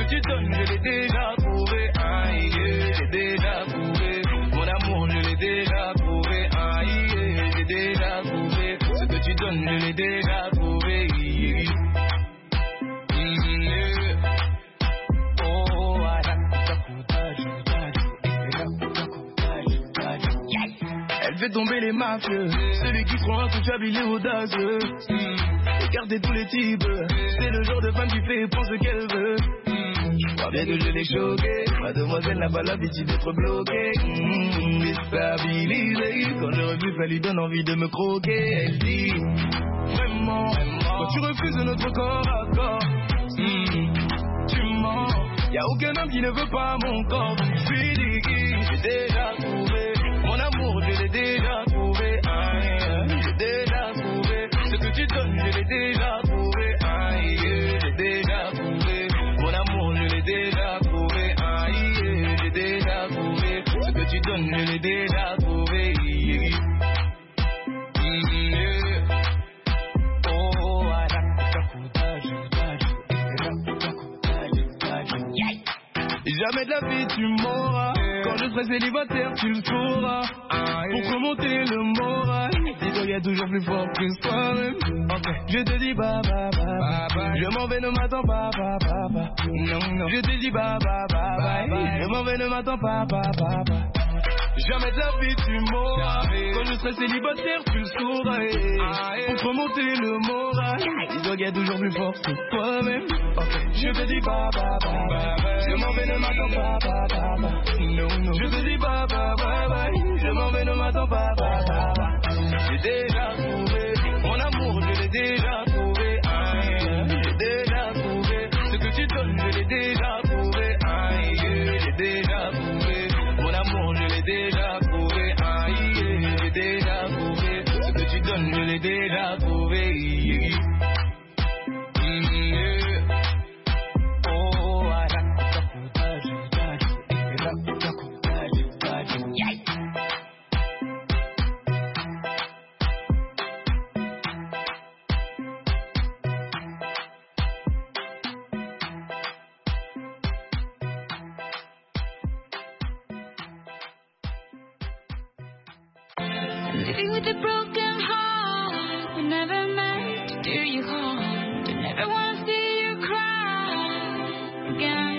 que tu donnes, je l'ai déjà prouvé. Aïe, j'ai déjà prouvé. Mon amour, je l'ai déjà prouvé. Aïe, j'ai déjà prouvé. Ce que tu donnes, je l'ai déjà prouvé. Elle fait tomber les mafieux, celui qui croit que tu as il est audacieux. Écartez tous les types, c'est le genre de femme qui fait et prend ce qu'elle veut. Je crois bien que je l'ai choquée, mademoiselle n'a pas l'habitude d'être bloquée. Déstabilisée, quand je refuse, ça lui donne envie de me croquer. Elle dit, vraiment, quand tu refuses notre corps à corps, tu mens. Y'a aucun homme qui ne veut pas mon corps, donc je lui dis, j'ai déjà trouvé. Mon amour, je l'ai déjà prouvé. J'ai déjà prouvé. Ce que tu donnes, je l'ai déjà prouvé. J'ai déjà prouvé. Mon amour, je l'ai déjà prouvé. J'ai déjà prouvé. Ce que tu donnes, je l'ai déjà prouvé. Jamais de la vie tu m'auras. Quand je serai célibataire tu le sauras. Pour remonter le moral, dis-toi y'a toujours plus fort que toi-même. Je te dis bye bye bye bye. Je m'en vais, ne m'attends pas bye bye bye. Non. Je te dis bye bye bye bye. Je m'en vais, ne m'attends pas bye bye bye. Jamais de la vie tu m'auras. Quand je serai célibataire tu le sauras. Pour remonter le moral, dis-toi y'a toujours plus fort que toi-même. Je te dis bye bye bye. Je m'en vais, ne m'attends pas bye bye bye. Non. Je te dis bye bye bye bye. Je m'en vais, ne m'attends pas bye bye bye. J'ai déjà trouvé mon amour, je l'ai déjà trouvé. J'ai déjà trouvé ce que tu donnes, je l'ai déjà prouvé. J'ai déjà trouvé mon amour, je l'ai déjà prouvé. J'ai déjà prouvé ce que tu donnes, je l'ai déjà prouvé. Living with a broken heart, we never meant to do you harm. I never wanna see you cry again.